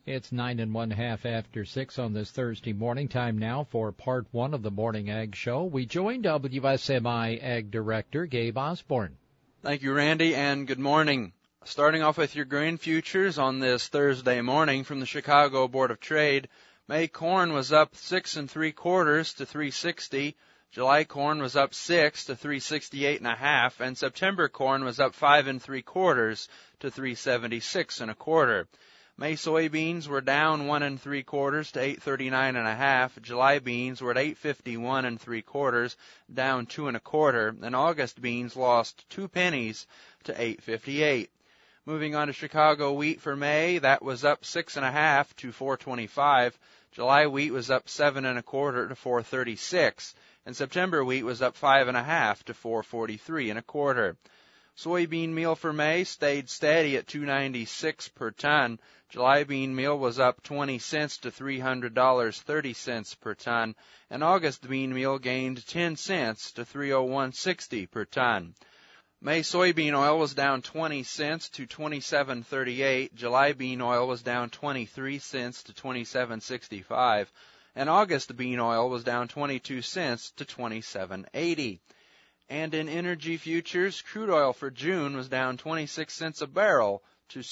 It's 9 1/2 after 6 on this Thursday morning. Time now for part one of the Morning Ag Show. We join WSMI Ag Director Gabe Osborne. Thank you, Randy, and good morning. Starting off with your grain futures on this Thursday morning from the Chicago Board of Trade, May corn was up 6 3/4 to 360. July corn was up 6 to 368 1/2, and September corn was up 5 3/4 to 376 1/4. May soybeans were down 1 3/4 to 839 1/2. July beans were at 851 3/4, down 2 1/4, and August beans lost 2 pennies to 858. Moving on to Chicago wheat for May, that was up 6 1/2 to 425. July wheat was up 7 1/4 to 436, and September wheat was up 5 1/2 to 443 1/4. Soybean meal for May stayed steady at $2.96 per ton. July bean meal was up 20 cents to $300.30 per ton, and August bean meal gained 10 cents to $301.60 per ton. May soybean oil was down 20 cents to $27.38. July bean oil was down 23 cents to $27.65, and August bean oil was down 22 cents to $27.80. And in energy futures, crude oil for June was down 26 cents a barrel to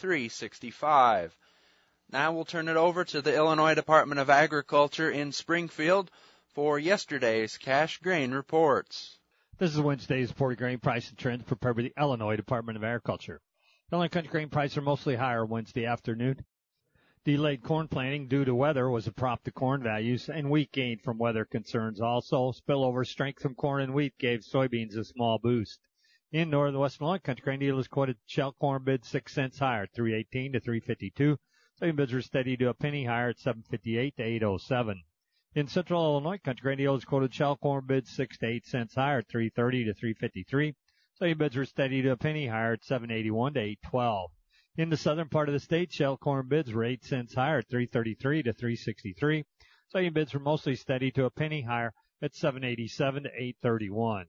$63.65. Now we'll turn it over to the Illinois Department of Agriculture in Springfield for yesterday's cash grain reports. This is Wednesday's reported grain price and trends prepared by the Illinois Department of Agriculture. Illinois country grain prices are mostly higher Wednesday afternoon. Delayed corn planting due to weather was a prop to corn values, and wheat gained from weather concerns. Also, spillover strength from corn and wheat gave soybeans a small boost. In northwest Illinois, country grain dealers quoted shell corn bids 6 cents higher, $3.18 to $3.52. Soybean bids were steady to a penny higher at $7.58 to $8.07. In central Illinois, country grain dealers quoted shell corn bids 6 to 8 cents higher, $3.30 to $3.53. Soybean bids were steady to a penny higher at $7.81 to $8.12. In the southern part of the state, shell corn bids were 8 cents higher at $3.33 to $3.63. Soybean bids were mostly steady to a penny higher at $7.87 to $8.31.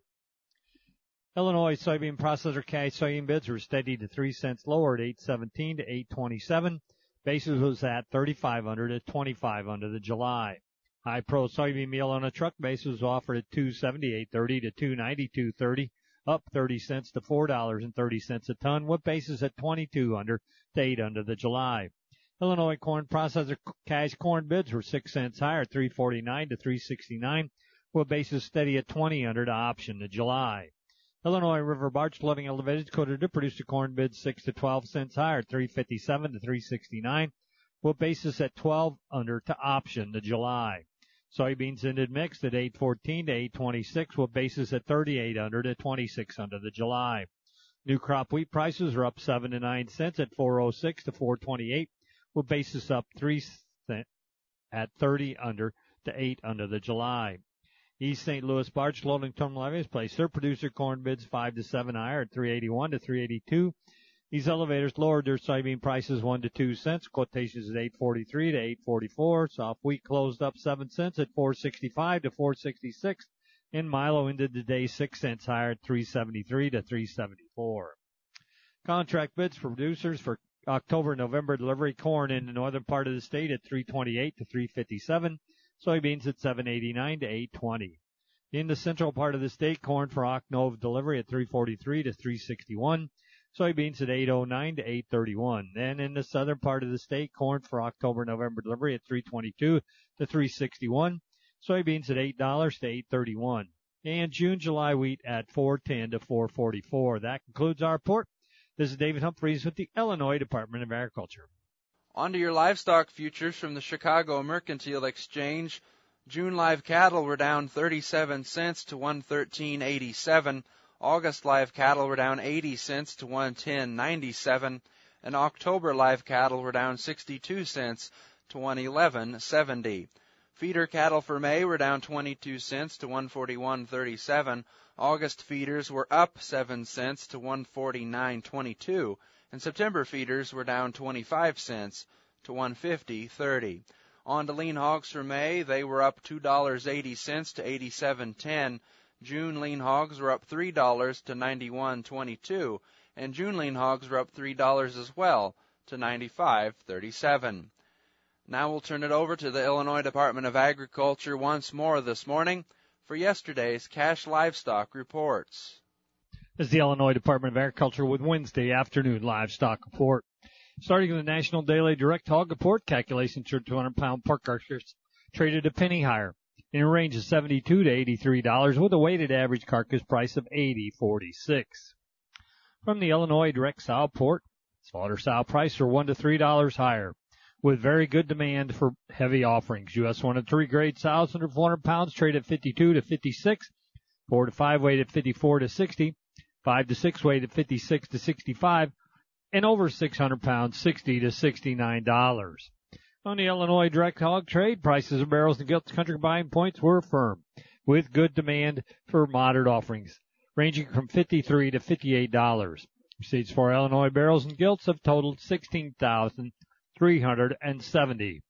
Illinois soybean processor cash soybean bids were steady to 3 cents lower at $8.17 to $8.27. Basis was at 35 under to 25 under the July. High Pro soybean meal on a truck basis was offered at $278.30 to $292.30, up 30 cents to $4.30 a ton, with basis at 22 under to 8 under the July. Illinois corn processor cash corn bids were 6 cents higher at $3.49 to $3.69, with basis steady at 20 under to option to July. Illinois River Barge loading elevators quoted to producer corn bids 6 to 12 cents higher at $3.57 to $3.69, with basis at 12 under to option to July. Soybeans ended mixed at $8.14 to $8.26, with basis at 38 under to 26 under the July. New crop wheat prices are up 7 to 9 cents at $4.06 to $4.28, with basis up 3 cents at 30 under to 8 under the July. East St. Louis barge loading terminal elevators placed their producer corn bids 5 to 7 higher at $3.81 to $3.82. These elevators lowered their soybean prices 1 to 2 cents. Quotations at $8.43 to $8.44. Soft wheat closed up 7 cents at $4.65 to $4.66. And Milo ended the day 6 cents higher at $3.73 to $3.74. Contract bids for producers for October and November delivery: corn in the northern part of the state at $3.28 to $3.57. Soybeans at $7.89 to $8.20. In the central part of the state, corn for October delivery at $3.43 to $3.61. Soybeans at $8.09 to $8.31. Then in the southern part of the state, corn for October-November delivery at $3.22 to $3.61. Soybeans at $8 to $8.31. And June-July wheat at $4.10 to $4.44. That concludes our report. This is David Humphreys with the Illinois Department of Agriculture. On to your livestock futures from the Chicago Mercantile Exchange. June live cattle were down 37 cents to $113.87. August live cattle were down 80 cents to $110.97, and October live cattle were down 62 cents to $111.70. Feeder cattle for May were down 22 cents to $141.37. August feeders were up 7 cents to $149.22, and September feeders were down 25 cents to $150.30. On to lean hogs for May, they were up $2.80 to $87.10. June lean hogs were up $3 to $91.22, and June lean hogs were up $3 as well to 95.37. Now we'll turn it over to the Illinois Department of Agriculture once more this morning for yesterday's cash livestock reports. This is the Illinois Department of Agriculture with Wednesday afternoon livestock report. Starting with the National Daily Direct Hog Report, calculations for 200-pound pork carcass traded a penny higher in a range of $72 to $83 with a weighted average carcass price of $80.46. From the Illinois Direct Sow Report, slaughter sow prices are $1 to $3 higher, with very good demand for heavy offerings. U.S. 1 to 3 grade sows under 400 pounds trade at 52 to 56, 4 to 5 weight at 54 to 60, 5 to 6 weight at 56 to 65, and over 600 pounds, $60 to $69. On the Illinois direct hog trade, prices of barrels and gilts country buying points were firm, with good demand for moderate offerings, ranging from $53 to $58. Receipts for Illinois barrels and gilts have totaled 16,370.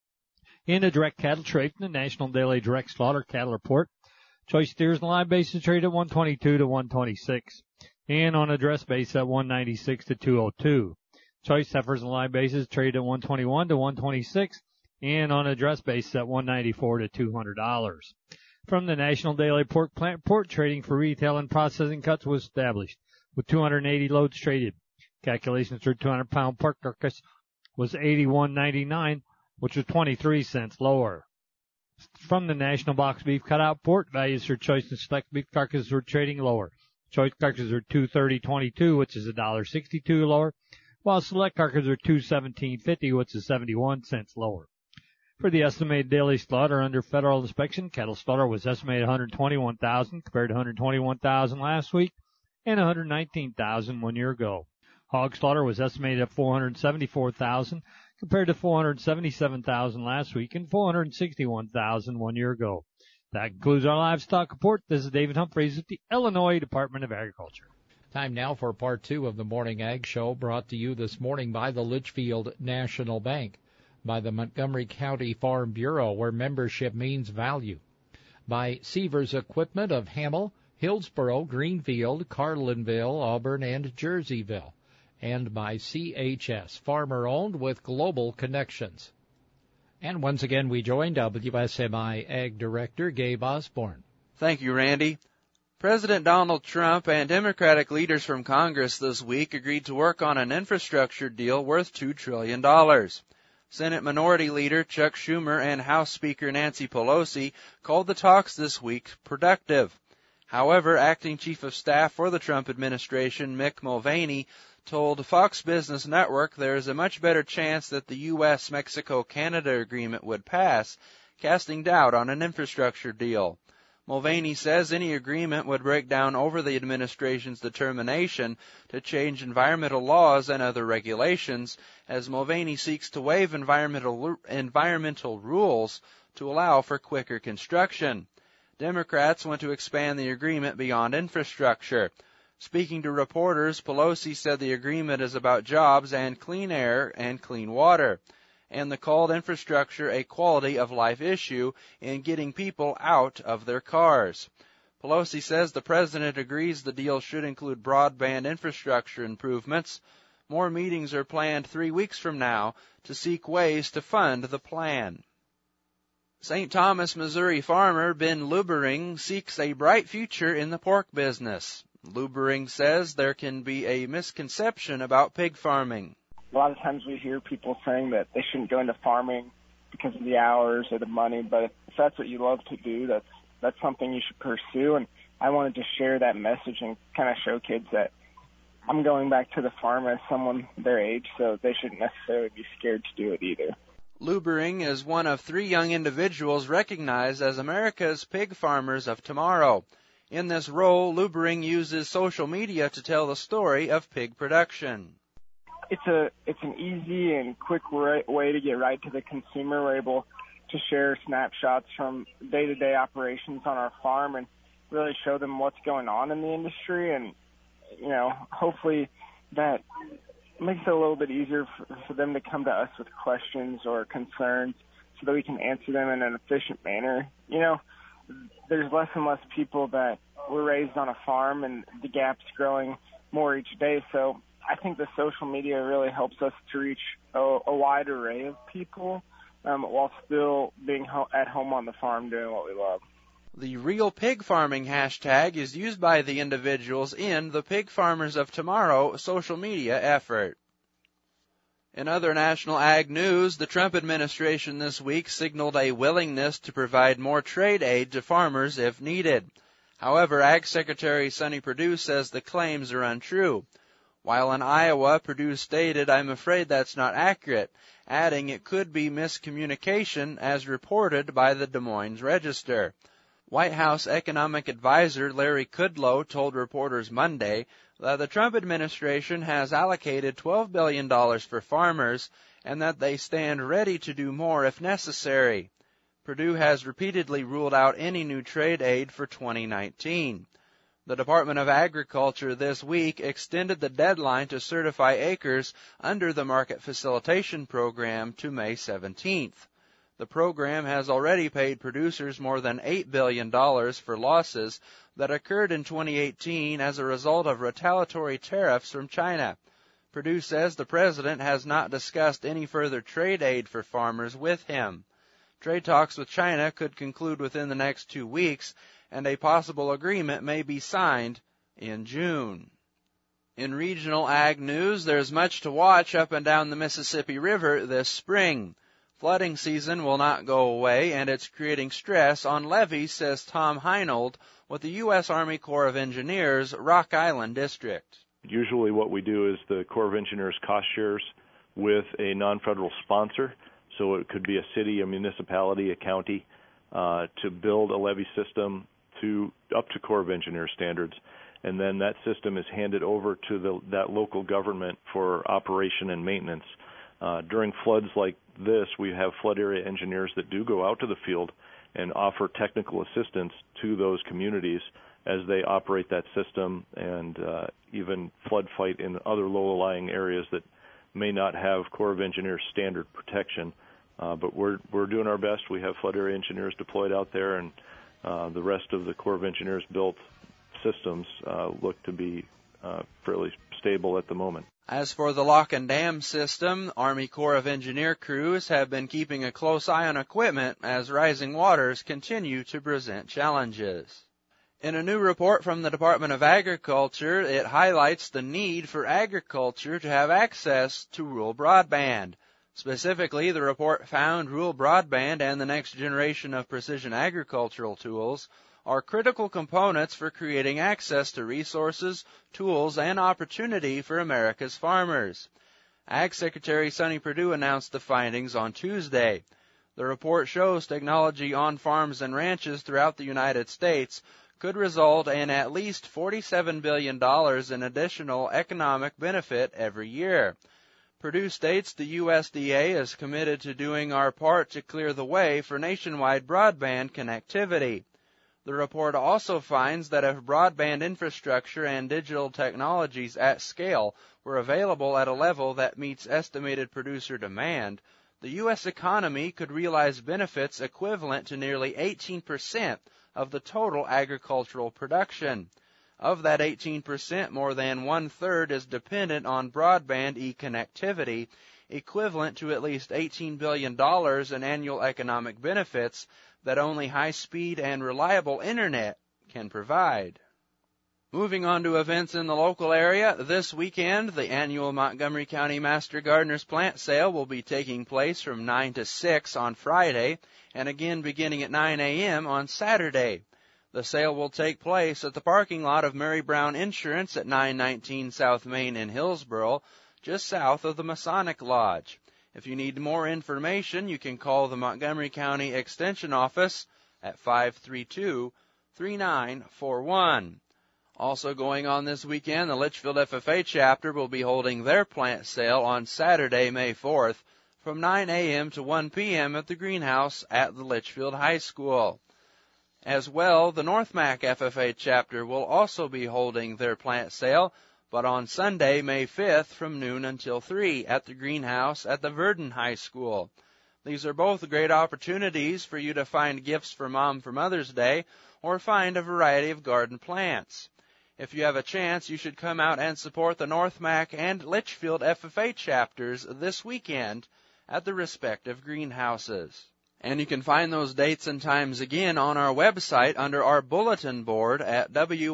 In the direct cattle trade from the National Daily Direct Slaughter Cattle Report, choice steers and live basis trade at 122 to 126, and on a dress base at 196 to 202. Choice heifers and live bases trade at 121 to 126, and on a dress base at 194 to $200. From the National Daily Pork Plant Report, trading for retail and processing cuts was established, with 280 loads traded. Calculations for 200-pound pork carcass was $81.99, which was 23 cents lower. From the National Box Beef Cutout Report, values for choice and select beef carcasses were trading lower. Choice carcasses are $230.22, which is $1.62 lower, while select carcasses are $217.50, which is 71 cents lower. For the estimated daily slaughter under federal inspection, cattle slaughter was estimated 121,000 compared to 121,000 last week and 119,000 1 year ago. Hog slaughter was estimated at 474,000 compared to 477,000 last week and 461,000 1 year ago. That concludes our livestock report. This is David Humphreys at the Illinois Department of Agriculture. Time now for part two of the Morning Ag Show, brought to you this morning by the Litchfield National Bank, by the Montgomery County Farm Bureau, where membership means value, by Seavers Equipment of Hamel, Hillsboro, Greenfield, Carlinville, Auburn, and Jerseyville, and by CHS, farmer-owned with global connections. And once again, we join WSMI Ag Director Gabe Osborne. Thank you, Randy. President Donald Trump and Democratic leaders from Congress this week agreed to work on an infrastructure deal worth $2 trillion. Senate Minority Leader Chuck Schumer and House Speaker Nancy Pelosi called the talks this week productive. However, Acting Chief of Staff for the Trump administration, Mick Mulvaney, told Fox Business Network there is a much better chance that the U.S. Mexico-Canada agreement would pass, casting doubt on an infrastructure deal. Mulvaney says any agreement would break down over the administration's determination to change environmental laws and other regulations, as Mulvaney seeks to waive environmental rules to allow for quicker construction. Democrats want to expand the agreement beyond infrastructure. Speaking to reporters, Pelosi said the agreement is about jobs and clean air and clean water, and the called infrastructure a quality of life issue in getting people out of their cars. Pelosi says the president agrees the deal should include broadband infrastructure improvements. More meetings are planned 3 weeks from now to seek ways to fund the plan. St. Thomas, Missouri farmer Ben Lubering seeks a bright future in the pork business. Lubering says there can be a misconception about pig farming. A lot of times we hear people saying that they shouldn't go into farming because of the hours or the money, but if that's what you love to do, that's something you should pursue. And I wanted to share that message and kind of show kids that I'm going back to the farm as someone their age, so they shouldn't necessarily be scared to do it either. Lubering is one of 3 young individuals recognized as America's pig farmers of tomorrow. In this role, Lubering uses social media to tell the story of pig production. It's an easy and quick way to get right to the consumer. We're able to share snapshots from day-to-day operations on our farm and really show them what's going on in the industry. And, hopefully that makes it a little bit easier for them to come to us with questions or concerns so that we can answer them in an efficient manner. There's less and less people that were raised on a farm, and the gap's growing more each day. So I think the social media really helps us to reach a wide array of people while still being at home on the farm doing what we love. The Real Pig Farming hashtag is used by the individuals in the Pig Farmers of Tomorrow social media effort. In other national ag news, the Trump administration this week signaled a willingness to provide more trade aid to farmers if needed. However, Ag Secretary Sonny Perdue says the claims are untrue. While in Iowa, Perdue stated, "I'm afraid that's not accurate," adding it could be miscommunication as reported by the Des Moines Register. White House economic advisor Larry Kudlow told reporters Monday that the Trump administration has allocated $12 billion for farmers and that they stand ready to do more if necessary. Perdue has repeatedly ruled out any new trade aid for 2019. The Department of Agriculture this week extended the deadline to certify acres under the Market Facilitation Program to May 17th. The program has already paid producers more than $8 billion for losses that occurred in 2018 as a result of retaliatory tariffs from China. Perdue says the president has not discussed any further trade aid for farmers with him. Trade talks with China could conclude within the next 2 weeks, and a possible agreement may be signed in June. In regional ag news, there's much to watch up and down the Mississippi River this spring. Flooding season will not go away, and it's creating stress on levees, says Tom Heinold with the U.S. Army Corps of Engineers, Rock Island District. Usually what we do is the Corps of Engineers cost shares with a non-federal sponsor, so it could be a city, a municipality, a county, to build a levee system up to Corps of Engineers standards, and then that system is handed over to that local government for operation and maintenance. During floods like this, we have flood area engineers that do go out to the field and offer technical assistance to those communities as they operate that system and even flood fight in other low-lying areas that may not have Corps of Engineers standard protection. But we're doing our best. We have flood area engineers deployed out there, and the rest of the Corps of Engineers built systems look to be fairly stable at the moment. As for the lock and dam system, Army Corps of Engineer crews have been keeping a close eye on equipment as rising waters continue to present challenges. In a new report from the Department of Agriculture, it highlights the need for agriculture to have access to rural broadband. Specifically, the report found rural broadband and the next generation of precision agricultural tools are critical components for creating access to resources, tools, and opportunity for America's farmers. Ag Secretary Sonny Perdue announced the findings on Tuesday. The report shows technology on farms and ranches throughout the United States could result in at least $47 billion in additional economic benefit every year. Perdue states the USDA is committed to doing our part to clear the way for nationwide broadband connectivity. The report also finds that if broadband infrastructure and digital technologies at scale were available at a level that meets estimated producer demand, the U.S. economy could realize benefits equivalent to nearly 18% of the total agricultural production. Of that 18%, more than one-third is dependent on broadband e-connectivity, equivalent to at least $18 billion in annual economic benefits that only high-speed and reliable Internet can provide. Moving on to events in the local area, this weekend, the annual Montgomery County Master Gardeners Plant Sale will be taking place from 9 to 6 on Friday, and again beginning at 9 a.m. on Saturday. The sale will take place at the parking lot of Mary Brown Insurance at 919 South Main in Hillsboro, just south of the Masonic Lodge. If you need more information, you can call the Montgomery County Extension Office at 532-3941. Also going on this weekend, the Litchfield FFA chapter will be holding their plant sale on Saturday, May 4th, from 9 a.m. to 1 p.m. at the greenhouse at the Litchfield High School. As well, the North Mac FFA chapter will also be holding their plant sale, but on Sunday, May 5th, from noon until 3 at the greenhouse at the Verdon High School. These are both great opportunities for you to find gifts for Mom for Mother's Day or find a variety of garden plants. If you have a chance, you should come out and support the North Mac and Litchfield FFA chapters this weekend at the respective greenhouses. And you can find those dates and times again on our website under our bulletin board at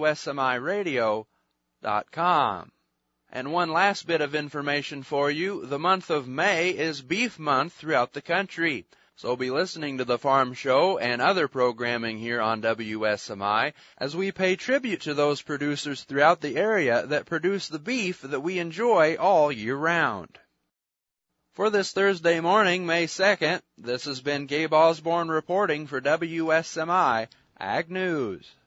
WSMIradio.com. And one last bit of information for you. The month of May is Beef Month throughout the country. So be listening to the Farm Show and other programming here on WSMI as we pay tribute to those producers throughout the area that produce the beef that we enjoy all year round. For this Thursday morning, May 2nd, this has been Gabe Osborne reporting for WSMI Ag News.